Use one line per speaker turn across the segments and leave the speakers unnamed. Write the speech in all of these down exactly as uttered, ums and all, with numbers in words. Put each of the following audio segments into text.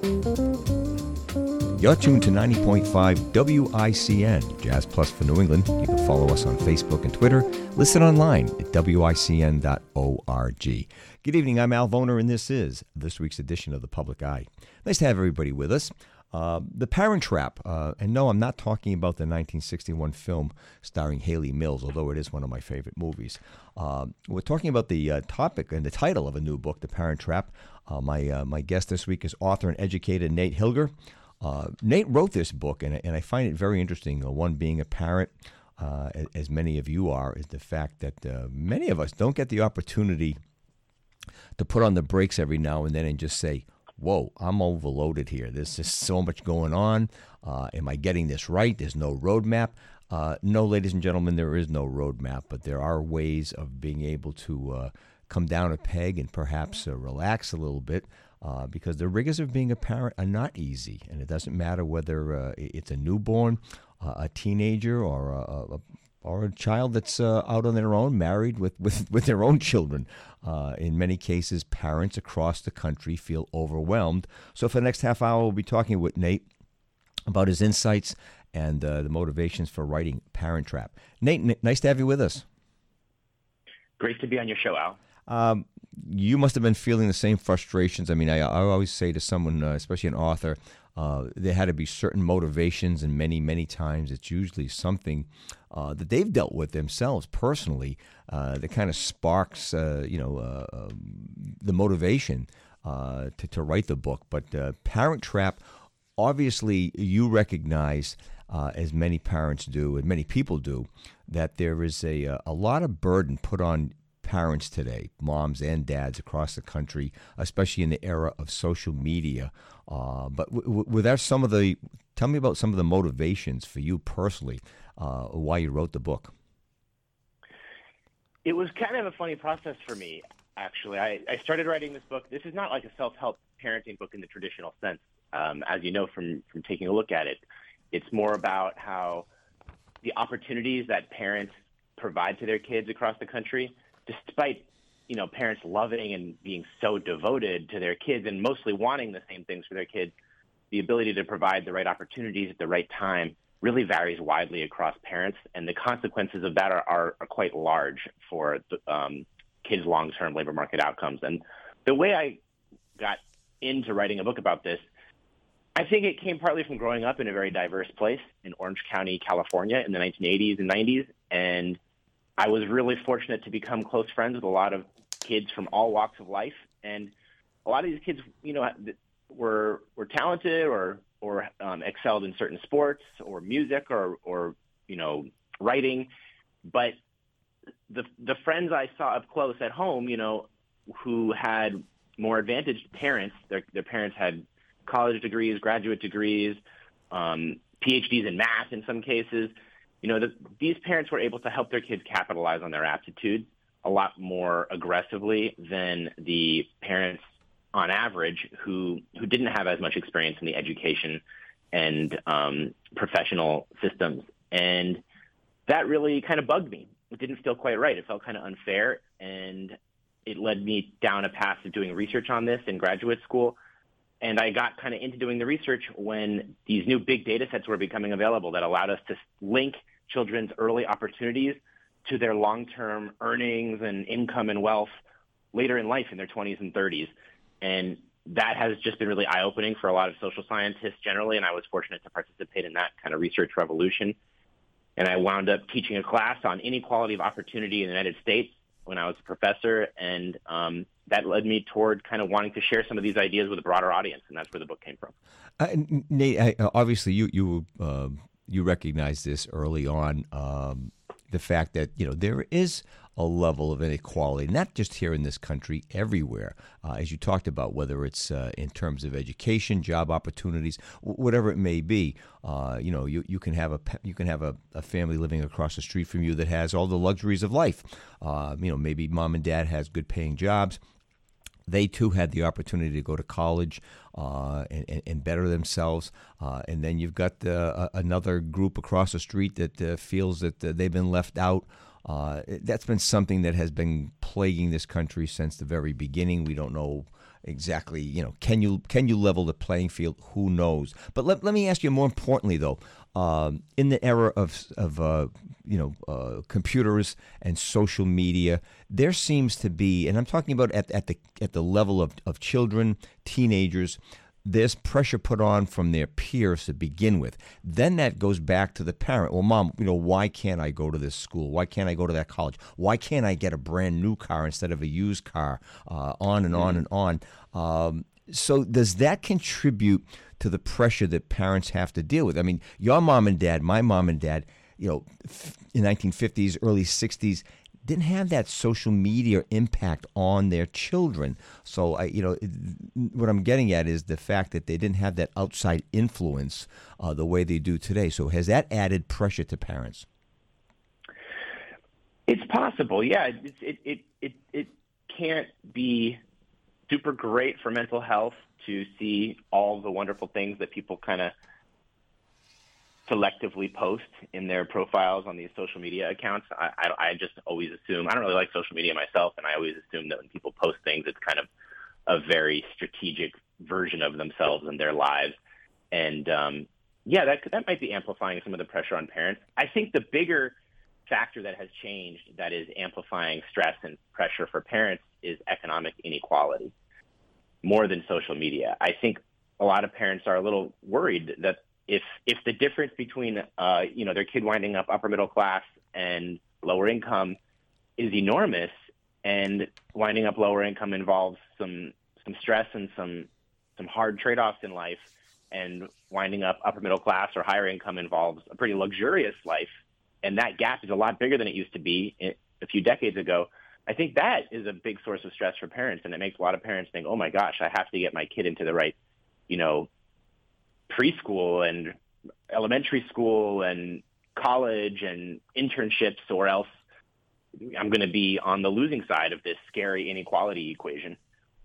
You're tuned to ninety point five W I C N, Jazz Plus for New England. You can follow us on Facebook and Twitter. Listen online at W I C N dot org. Good evening, I'm Al Voner, and this is this week's edition of The Public Eye. Nice to have everybody with us. Uh, the Parent Trap, uh, and no, I'm not talking about the nineteen sixty-one film starring Haley Mills, although it is one of my favorite movies. Uh, we're talking about the uh, topic and the title of a new book, The Parent Trap. Uh, my uh, my guest this week is author and educator Nate Hilger. Uh, Nate wrote this book, and, and I find it very interesting. Uh, one, being a parent, uh, as, as many of you are, is the fact that uh, many of us don't get the opportunity to put on the brakes every now and then and just say, whoa, I'm overloaded here. There's just so much going on. Uh, am I getting this right? There's no roadmap. Uh, no, ladies and gentlemen, there is no roadmap, but there are ways of being able to uh, come down a peg and perhaps uh, relax a little bit. Uh, because the rigors of being a parent are not easy, and it doesn't matter whether uh, it's a newborn, uh, a teenager, or a, a or a child that's uh, out on their own, married with, with, with their own children. Uh, in many cases, parents across the country feel overwhelmed. So for the next half hour, we'll be talking with Nate about his insights and uh, the motivations for writing Parent Trap. Nate, n- nice to have you with us.
Great to be on your show, Al.
Um, you must have been feeling the same frustrations. I mean, I, I always say to someone, uh, especially an author, uh, there had to be certain motivations, and many, many times it's usually something uh, that they've dealt with themselves personally uh, that kind of sparks, uh, you know, uh, um, the motivation uh, to, to write the book. But uh, Parent Trap, obviously you recognize, uh, as many parents do and many people do, that there is a, a lot of burden put on parents today, moms and dads across the country, especially in the era of social media. Uh, but w- w- were there some of the, tell me about some of the motivations for you personally, uh, why you wrote the book.
It was kind of a funny process for me, actually. I, I started writing this book. This is not like a self-help parenting book in the traditional sense. Um, as you know from, from taking a look at it, it's more about how the opportunities that parents provide to their kids across the country, despite, you know, parents loving and being so devoted to their kids and mostly wanting the same things for their kids, the ability to provide the right opportunities at the right time really varies widely across parents, and the consequences of that are, are, are quite large for the, um, kids' long-term labor market outcomes. And the way I got into writing a book about this, I think it came partly from growing up in a very diverse place in Orange County, California in the nineteen eighties and nineties, and I was really fortunate to become close friends with a lot of kids from all walks of life, and a lot of these kids, you know, were were talented or or um, excelled in certain sports or music or or you know writing, but the the friends I saw up close at home, you know, who had more advantaged parents, their their parents had college degrees, graduate degrees, um, P H Ds in math in some cases. You know, the, these parents were able to help their kids capitalize on their aptitudes a lot more aggressively than the parents on average who, who didn't have as much experience in the education and um, professional systems. And that really kind of bugged me. It didn't feel quite right. It felt kind of unfair, and it led me down a path of doing research on this in graduate school. And I got kind of into doing the research when these new big data sets were becoming available that allowed us to link children's early opportunities to their long-term earnings and income and wealth later in life in their twenties and thirties. And that has just been really eye-opening for a lot of social scientists generally, and I was fortunate to participate in that kind of research revolution. And I wound up teaching a class on inequality of opportunity in the United States when I was a professor, and um, that led me toward kind of wanting to share some of these ideas with a broader audience, and that's where the book came from.
Uh, Nate, I, obviously you you uh, you recognize this early on, um, the fact that you know there is a level of inequality, not just here in this country, everywhere, uh, as you talked about, whether it's uh, in terms of education, job opportunities, w- whatever it may be. Uh, you know, you, you can have a you can have a, a family living across the street from you that has all the luxuries of life. Uh, you know, maybe mom and dad has good paying jobs. They too had the opportunity to go to college uh, and, and better themselves. Uh, and then you've got uh, another group across the street that uh, feels that uh, they've been left out. Uh, that's been something that has been plaguing this country since the very beginning. We don't know exactly, you know, can you can you level the playing field? Who knows? But let, let me ask you more importantly, though, um, in the era of of uh, you know uh, computers and social media, there seems to be, and I'm talking about at at the at the level of of children, teenagers. There's pressure put on from their peers to begin with. Then that goes back to the parent. Well, mom, you know, why can't I go to this school? Why can't I go to that college? Why can't I get a brand new car instead of a used car? Uh, on and on and on. Um, so does that contribute to the pressure that parents have to deal with? I mean, your mom and dad, my mom and dad, you know, in nineteen fifties, early sixties, didn't have that social media impact on their children. So, I, you know, what I'm getting at is the fact that they didn't have that outside influence uh, the way they do today. So has that added pressure to parents?
It's possible, yeah. It, it, it, it, it can't be super great for mental health to see all the wonderful things that people kind of selectively post in their profiles on these social media accounts. I, I, I just always assume, I don't really like social media myself, and I always assume that when people post things, it's kind of a very strategic version of themselves and their lives. And um, yeah, that that might be amplifying some of the pressure on parents. I think the bigger factor that has changed that is amplifying stress and pressure for parents is economic inequality more than social media. I think a lot of parents are a little worried that If if the difference between uh, you know their kid winding up upper middle class and lower income is enormous, and winding up lower income involves some some stress and some some hard trade-offs in life, and winding up upper middle class or higher income involves a pretty luxurious life, and that gap is a lot bigger than it used to be a few decades ago. I think that is a big source of stress for parents, and it makes a lot of parents think, oh my gosh, I have to get my kid into the right, you know, preschool and elementary school and college and internships, or else I'm going to be on the losing side of this scary inequality equation.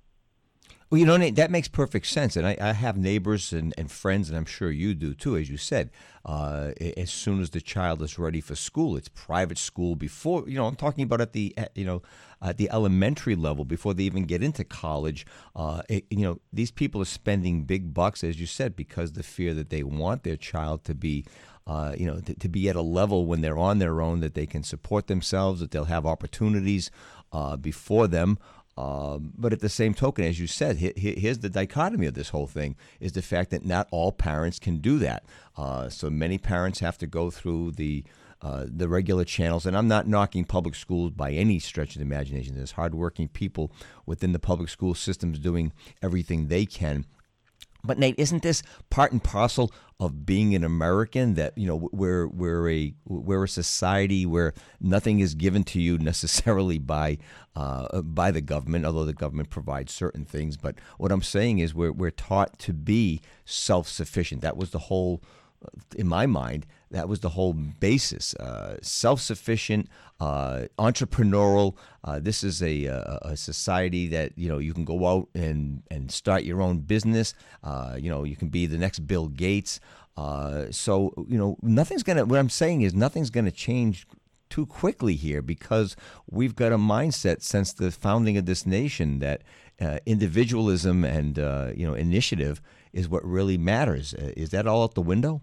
Well, you know, Nate, that makes perfect sense. And I, I have neighbors and, and friends, and I'm sure you do too, as you said. Uh, as soon as the child is ready for school, it's private school before, you know, I'm talking about at the, at, you know, at the elementary level before they even get into college. Uh, it, you know, these people are spending big bucks, as you said, because the fear that they want their child to be Uh, you know, to, to be at a level when they're on their own, that they can support themselves, that they'll have opportunities uh, before them. Um, but at the same token, as you said, he, he, here's the dichotomy of this whole thing, is the fact that not all parents can do that. Uh, so many parents have to go through the uh, the regular channels. And I'm not knocking public schools by any stretch of the imagination. There's hardworking people within the public school systems doing everything they can. But Nate, isn't this part and parcel of being an American, that, you know, we're we're a we're a society where nothing is given to you necessarily by uh, by the government, although the government provides certain things. But what I'm saying is we're we're taught to be self-sufficient. That was the whole, in my mind, that was the whole basis. Uh, self-sufficient, uh, entrepreneurial. Uh, this is a, a, a society that, you know, you can go out and, and start your own business. Uh, you know, you can be the next Bill Gates. Uh, so, you know, nothing's going to, what I'm saying is nothing's going to change too quickly here, because we've got a mindset since the founding of this nation that uh, individualism and, uh, you know, initiative is what really matters. Uh, is that all out the window?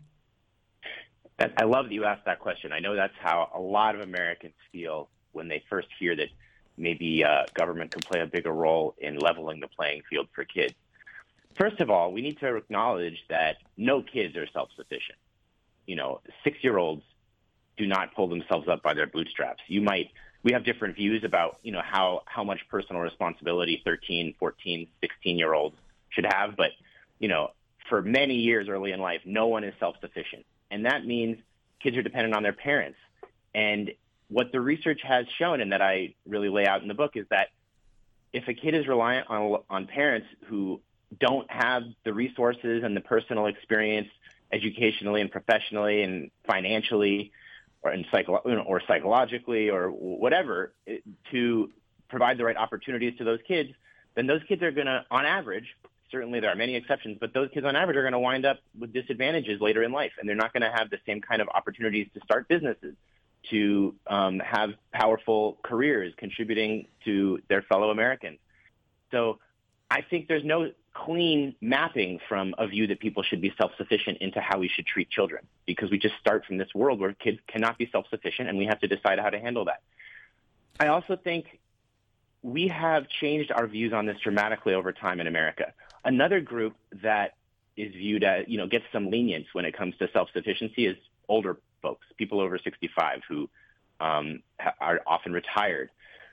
I love that you asked that question. I know that's how a lot of Americans feel when they first hear that maybe uh, government could play a bigger role in leveling the playing field for kids. First of all, we need to acknowledge that no kids are self-sufficient. You know, six-year-olds do not pull themselves up by their bootstraps. You might, we have different views about, you know, how, how much personal responsibility thirteen, fourteen, sixteen-year-olds should have. But, you know, for many years early in life, no one is self-sufficient. And that means kids are dependent on their parents. And what the research has shown, and that I really lay out in the book, is that if a kid is reliant on, on parents who don't have the resources and the personal experience educationally and professionally and financially or in psycho- or psychologically or whatever to provide the right opportunities to those kids, then those kids are going to, on average, certainly there are many exceptions, but those kids on average are going to wind up with disadvantages later in life, and they're not going to have the same kind of opportunities to start businesses, to um, have powerful careers contributing to their fellow Americans. So I think there's no clean mapping from a view that people should be self-sufficient into how we should treat children, because we just start from this world where kids cannot be self-sufficient, and we have to decide how to handle that. I also think we have changed our views on this dramatically over time in America. Another group that is viewed as, you know, gets some lenience when it comes to self-sufficiency is older folks, people over sixty-five who um, are often retired.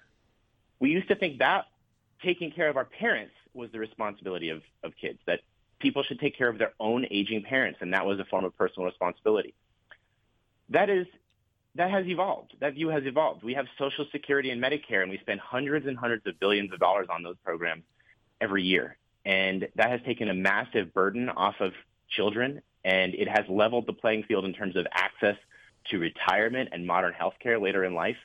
We used to think that taking care of our parents was the responsibility of, of kids, that people should take care of their own aging parents, and that was a form of personal responsibility. That is, that has evolved. That view has evolved. We have Social Security and Medicare, and we spend hundreds and hundreds of billions of dollars on those programs every year. And that has taken a massive burden off of children, and it has leveled the playing field in terms of access to retirement and modern healthcare later in life.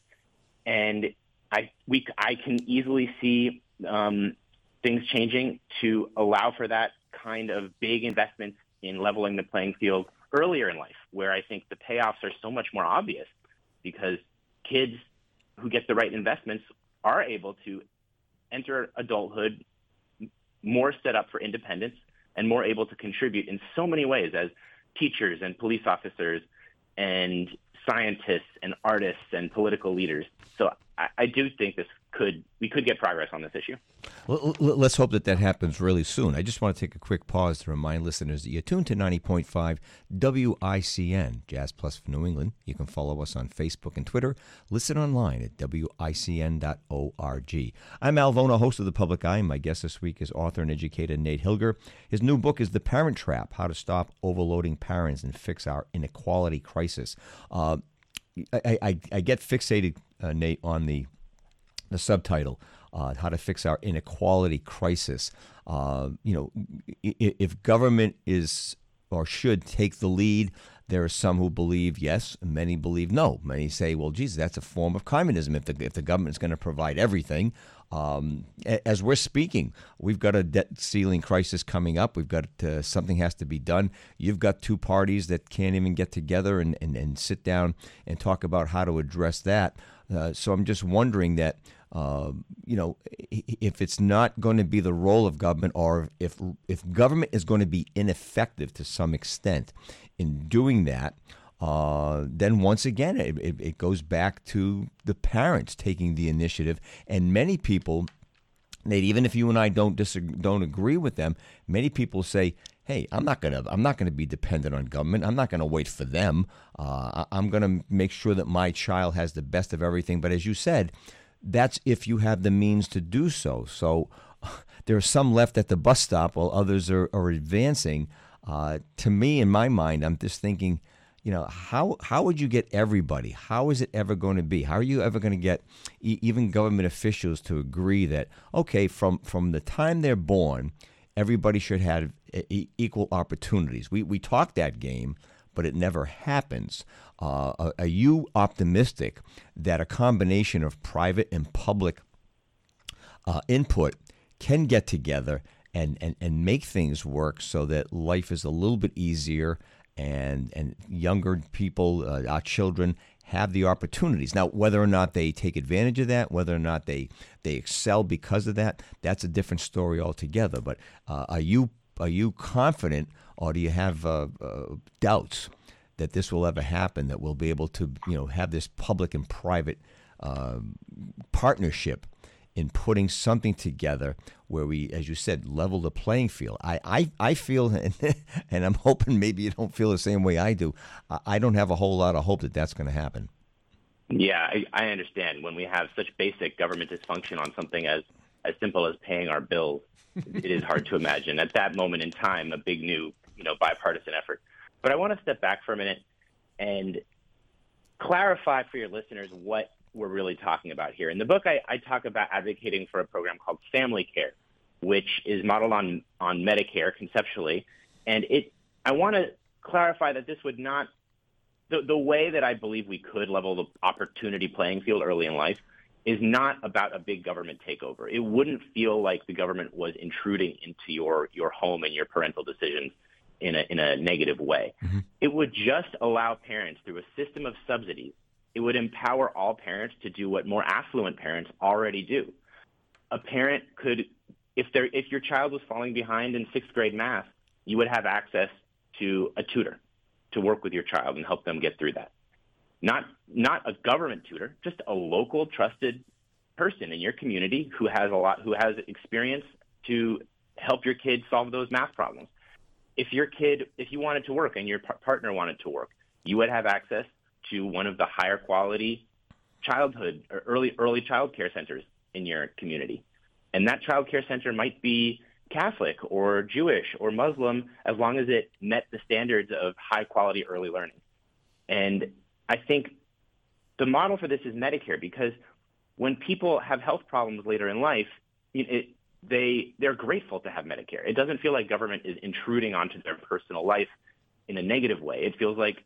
And I, we, I can easily see um, things changing to allow for that kind of big investments in leveling the playing field earlier in life, where I think the payoffs are so much more obvious, because kids who get the right investments are able to enter adulthood more set up for independence and more able to contribute in so many ways as teachers and police officers and scientists and artists and political leaders. So I, I do think this could we could get progress on this issue.
Well, let's hope that that happens really soon. I just want to take a quick pause to remind listeners that you're tuned to ninety point five W I C N, Jazz Plus for New England. You can follow us on Facebook and Twitter. Listen online at W I C N dot org. I'm Al Vona, host of The Public Eye. My guest this week is author and educator Nate Hilger. His new book is The Parent Trap, How to Stop Overloading Parents and Fix Our Inequality Crisis. Uh, I, I, I get fixated, uh, Nate, on the the subtitle, uh, How to Fix Our Inequality Crisis. Uh, you know, if government is or should take the lead, there are some who believe yes, and many believe no. Many say, well, geez, that's a form of communism if the, if the government's going to provide everything. Um, as we're speaking, we've got a debt ceiling crisis coming up. We've got uh, something has to be done. You've got two parties that can't even get together and, and, and sit down and talk about how to address that. Uh, so I'm just wondering that, uh, you know, if it's not going to be the role of government, or if if government is going to be ineffective to some extent in doing that, uh, then once again, it, it, it goes back to the parents taking the initiative. And many people, Nate, even if you and I don't disagree, don't agree with them, many people say, hey, I'm not gonna I'm not gonna be dependent on government. I'm not gonna wait for them. Uh, I'm gonna make sure that my child has the best of everything. But as you said, that's if you have the means to do so. So there are some left at the bus stop while others are, are advancing. Uh, to me, in my mind, I'm just thinking, you know, how how would you get everybody? How is it ever going to be? How are you ever going to get e- even government officials to agree that, okay, from, from the time they're born, everybody should have e- equal opportunities? We we talk that game, but it never happens. Uh, are, are you optimistic that a combination of private and public uh, input can get together and, and, and make things work so that life is a little bit easier, and and younger people, uh, our children, have the opportunities? Now, whether or not they take advantage of that, whether or not they, they excel because of that, that's a different story altogether. But uh, are you are you confident, or do you have uh, uh, doubts that this will ever happen, that we'll be able to, you know, have this public and private uh, partnership in putting something together where we, as you said, level the playing field? I, I, I feel, and I'm hoping maybe you don't feel the same way I do, I don't have a whole lot of hope that that's going to happen.
Yeah, I, I understand. When we have such basic government dysfunction on something as, as simple as paying our bills, it is hard to imagine at that moment in time a big new, you know, bipartisan effort. But I want to step back for a minute and clarify for your listeners what we're really talking about here. In the book, I, I talk about advocating for a program called Family Care, which is modeled on, on Medicare conceptually. And it, I want to clarify that this would not, the, the way that I believe we could level the opportunity playing field early in life is not about a big government takeover. It wouldn't feel like the government was intruding into your, your home and your parental decisions in a, in a negative way. Mm-hmm. It would just allow parents, through a system of subsidies, it would empower all parents to do what more affluent parents already do. A parent could if there if your child was falling behind in sixth grade math, you would have access to a tutor to work with your child and help them get through that. Not not a government tutor, just a local trusted person in your community who has a lot who has experience to help your kid solve those math problems. If your kid, if you wanted to work and your par- partner wanted to work, you would have access to one of the higher quality childhood or early early child care centers in your community. And that child care center might be Catholic or Jewish or Muslim, as long as it met the standards of high quality early learning. And I think the model for this is Medicare, because when people have health problems later in life, it, they, they're grateful to have Medicare. It doesn't feel like government is intruding onto their personal life in a negative way. It feels like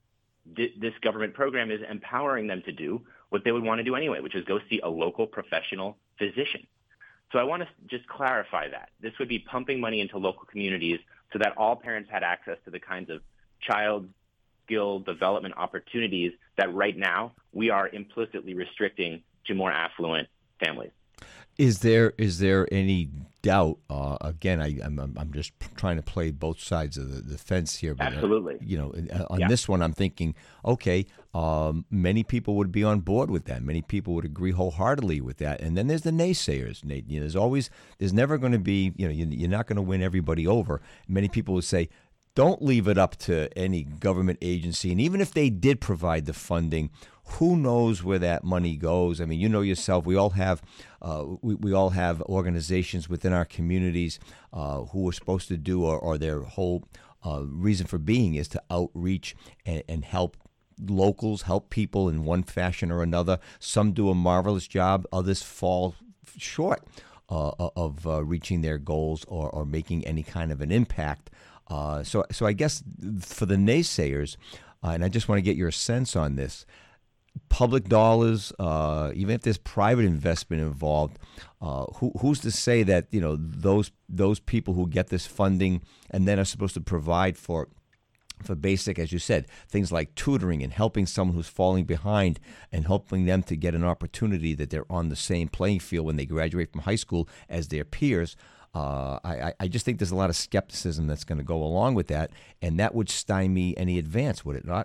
th- this government program is empowering them to do what they would want to do anyway, which is go see a local professional physician. So I want to just clarify that. This would be pumping money into local communities so that all parents had access to the kinds of child skill development opportunities that right now we are implicitly restricting to more affluent families.
Is there is there any doubt? Uh, again, I, I'm I'm just trying to play both sides of the, the fence here. But,
Absolutely.
Uh, you know, on
yeah.
this one, I'm thinking, okay, um, many people would be on board with that. Many people would agree wholeheartedly with that. And then there's the naysayers, Nate. You know, there's always there's never going to be, you know, you, you're not going to win everybody over. Many people would say, don't leave it up to any government agency. And even if they did provide the funding, who knows where that money goes? I mean, you know yourself, we all have uh, we, we all have organizations within our communities uh, who are supposed to do, or, or their whole uh, reason for being is to outreach and, and help locals, help people in one fashion or another. Some do a marvelous job, others fall short uh, of uh, reaching their goals or, or making any kind of an impact. Uh, so, so I guess for the naysayers, uh, and I just want to get your sense on this, public dollars, uh, even if there's private investment involved, uh, who, who's to say that, you know, those those people who get this funding and then are supposed to provide for for basic, as you said, things like tutoring and helping someone who's falling behind and helping them to get an opportunity that they're on the same playing field when they graduate from high school as their peers. Uh, I, I just think there's a lot of skepticism that's going to go along with that, and that would stymie any advance, would it not?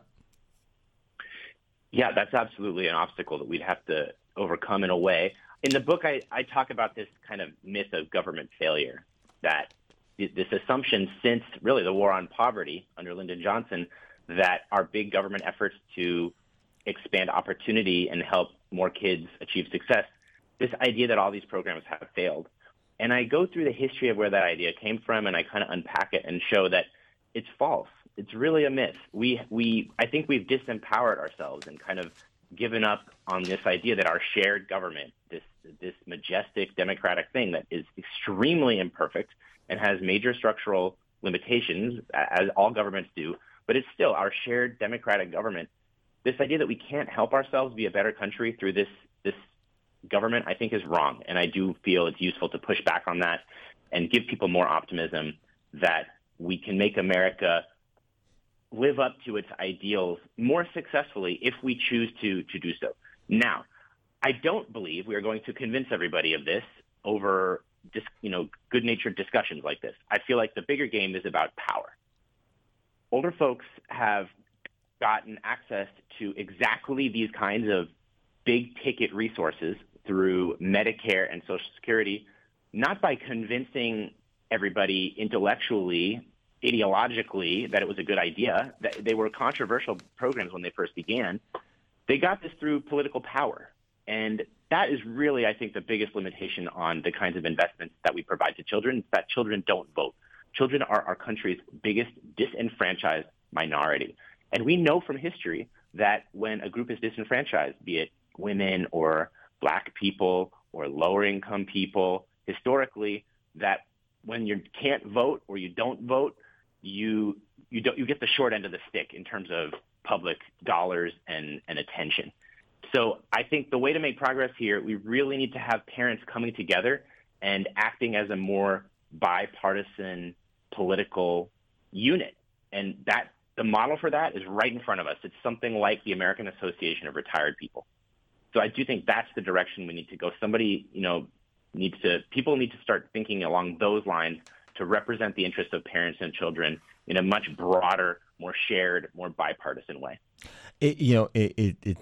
Yeah, that's absolutely an obstacle that we'd have to overcome in a way. In the book, I, I talk about this kind of myth of government failure, that this assumption since really the war on poverty under Lyndon Johnson, that our big government efforts to expand opportunity and help more kids achieve success, this idea that all these programs have failed. And I go through the history of where that idea came from, and I kind of unpack it and show that it's false. It's really a myth. We, we, I think we've disempowered ourselves and kind of given up on this idea that our shared government, this, this majestic democratic thing that is extremely imperfect and has major structural limitations, as all governments do, but it's still our shared democratic government. This idea that we can't help ourselves be a better country through this, this government, I think, is wrong. And I do feel it's useful to push back on that and give people more optimism that we can make America live up to its ideals more successfully if we choose to, to do so. Now, I don't believe we are going to convince everybody of this over dis, you know, good-natured discussions like this. I feel like the bigger game is about power. Older folks have gotten access to exactly these kinds of big-ticket resources through Medicare and Social Security, not by convincing everybody intellectually, ideologically, that it was a good idea. They were controversial programs when they first began. They got this through political power. And that is really, I think, the biggest limitation on the kinds of investments that we provide to children, that children don't vote. Children are our country's biggest disenfranchised minority. And we know from history that when a group is disenfranchised, be it women or black people or lower income people, historically, that when you can't vote or you don't vote, you you don't you get the short end of the stick in terms of public dollars and, and attention. So I think the way to make progress here, we really need to have parents coming together and acting as a more bipartisan political unit. And that the model for that is right in front of us. It's something like the American Association of Retired People. So I do think that's the direction we need to go. Somebody, you know, needs to people need to start thinking along those lines to represent the interests of parents and children in a much broader, more shared, more bipartisan way.
It, you know, it, it, it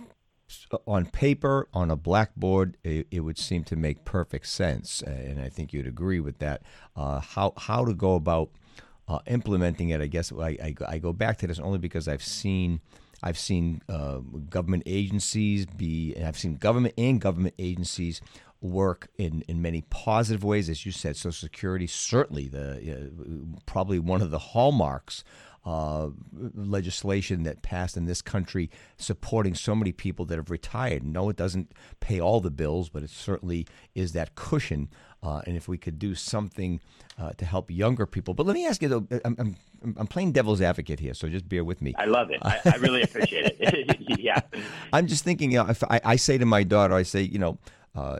on paper, on a blackboard, it, it would seem to make perfect sense, and I think you'd agree with that. Uh, how how to go about uh, implementing it? I guess I, I I go back to this only because I've seen. I've seen uh, government agencies be, and I've seen government and government agencies work in, in many positive ways, as you said. Social Security, certainly the uh, probably one of the hallmarks uh, legislation that passed in this country, supporting so many people that have retired. No, it doesn't pay all the bills, but it certainly is that cushion. Uh, and if we could do something uh, to help younger people. But let me ask you, though, I'm, I'm, I'm playing devil's advocate here, so just bear with me.
I love it. I, I really appreciate it. Yeah.
I'm just thinking, you know, if I, I say to my daughter, I say, you know, uh,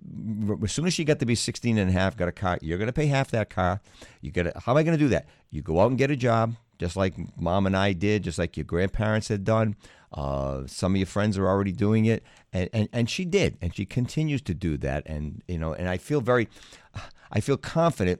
as soon as she got to be sixteen and a half, got a car, you're going to pay half that car. You got to, how am I going to do that? You go out and get a job, just like Mom and I did, just like your grandparents had done. Uh, some of your friends are already doing it, and, and, and she did, and she continues to do that. And you know, and I feel very, I feel confident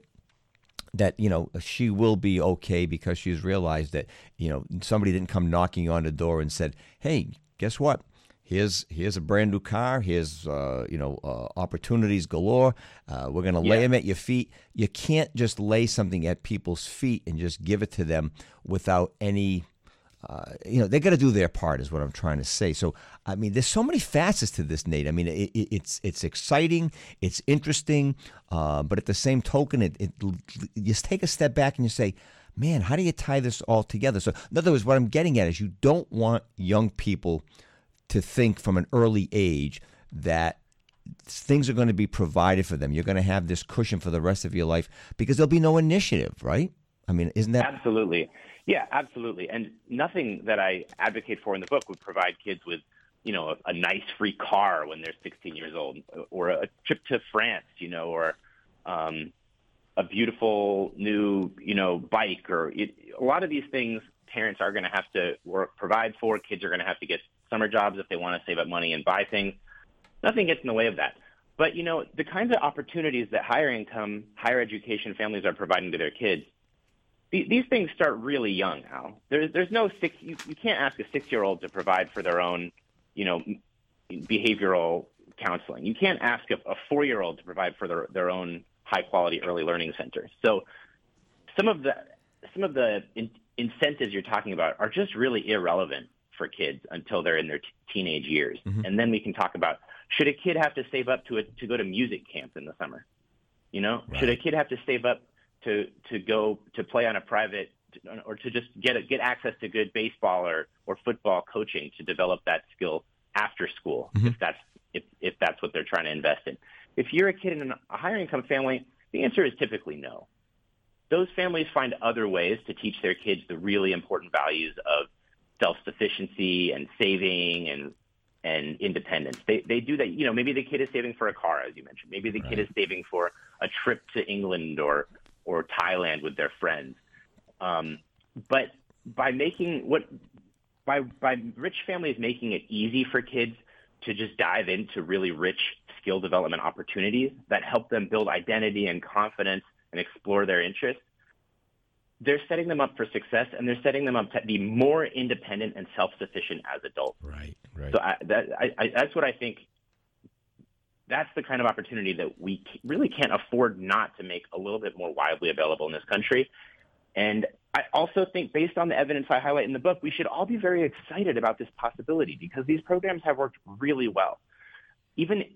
that you know she will be okay because she's realized that you know somebody didn't come knocking on the door and said, "Hey, guess what? Here's here's a brand new car. Here's uh, you know uh, opportunities galore. Uh, we're going to lay
Yeah.
them at your feet." You can't just lay something at people's feet and just give it to them without any. Uh, you know, they got to do their part, is what I'm trying to say. So, I mean, there's so many facets to this, Nate. I mean, it, it, it's it's exciting, it's interesting, uh, but at the same token, it, it you just take a step back and you say, man, how do you tie this all together? So, in other words, what I'm getting at is you don't want young people to think from an early age that things are going to be provided for them. You're going to have this cushion for the rest of your life because there'll be no initiative, right? I mean, isn't that
Absolutely. Yeah, absolutely. And nothing that I advocate for in the book would provide kids with, you know, a, a nice free car when they're sixteen years old, or a trip to France, you know, or um, a beautiful new, you know, bike, or it, a lot of these things parents are going to have to work, provide for. Kids are going to have to get summer jobs if they want to save up money and buy things. Nothing gets in the way of that. But, you know, the kinds of opportunities that higher income, higher education families are providing to their kids, these things start really young, Al. There's there's no six. You, you can't ask a six-year-old to provide for their own, you know, behavioral counseling. You can't ask a, a four-year-old to provide for their, their own high-quality early learning centers. So some of the some of the in, incentives you're talking about are just really irrelevant for kids until they're in their t- teenage years, mm-hmm. and then we can talk about, should a kid have to save up to a, to go to music camp in the summer? You know, right. Should a kid have to save up to to go to play on a private, or to just get a, get access to good baseball or, or football coaching to develop that skill after school, mm-hmm. if that's if, if that's what they're trying to invest in? If you're a kid in a higher income family, the answer is typically no. Those families find other ways to teach their kids the really important values of self-sufficiency and saving and and independence. They they do that. You know, maybe the kid is saving for a car, as you mentioned. Maybe the right. kid is saving for a trip to England or or Thailand with their friends. Um, but by making what, by, by rich families making it easy for kids to just dive into really rich skill development opportunities that help them build identity and confidence and explore their interests, they're setting them up for success, and they're setting them up to be more independent and self-sufficient as adults.
Right, right.
So I, that, I, I, that's what I think. That's the kind of opportunity that we really can't afford not to make a little bit more widely available in this country. And I also think, based on the evidence I highlight in the book, we should all be very excited about this possibility because these programs have worked really well. Even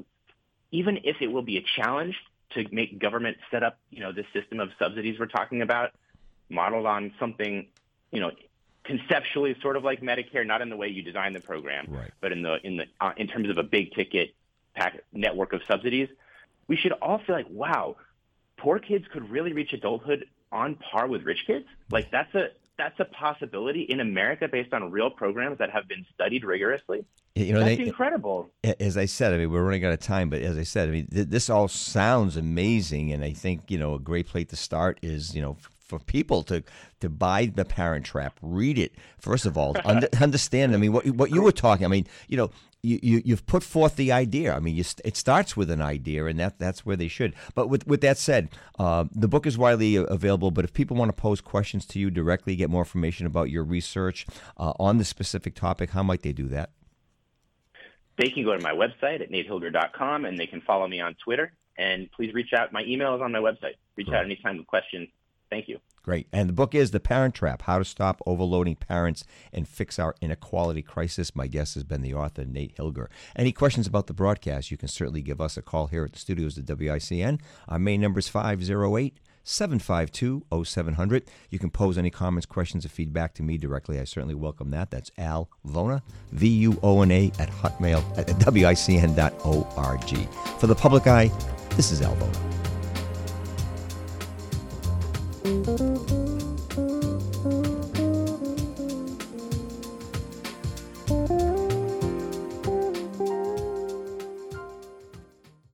even if it will be a challenge to make government set up, you know, this system of subsidies we're talking about, modeled on something, you know, conceptually sort of like Medicare, not in the way you design the program,
right.
but in the in the uh, in terms of a big ticket network of subsidies, we should all feel like, wow, poor kids could really reach adulthood on par with rich kids. Like that's a that's a possibility in America based on real programs that have been studied rigorously.
You know,
that's
they,
incredible.
As I said, I mean, we're running out of time, but as I said, I mean, th- this all sounds amazing, and I think, you know, a great place to start is, you know, for people to to buy The Parent Trap, read it. First of all, under, understand. I mean, what what you were talking. I mean, you know, you, you you've put forth the idea. I mean, you, it starts with an idea, and that that's where they should. But with with that said, uh, the book is widely available. But if people want to pose questions to you directly, get more information about your research uh, on the specific topic, how might they do that?
They can go to my website at nate hilger dot com, and they can follow me on Twitter. And please reach out. My email is on my website. Reach
Great.
out anytime with questions. Thank you.
Great. And the book is The Parent Trap, How to Stop Overloading Parents and Fix Our Inequality Crisis. My guest has been the author, Nate Hilger. Any questions about the broadcast, you can certainly give us a call here at the studios at W I C N. Our main number is five oh eight, seven five two, oh seven hundred. You can pose any comments, questions, or feedback to me directly. I certainly welcome that. That's Al Vona, V U O N A, at hotmail, at W I C N dot org. For the public eye, this is Al Vona.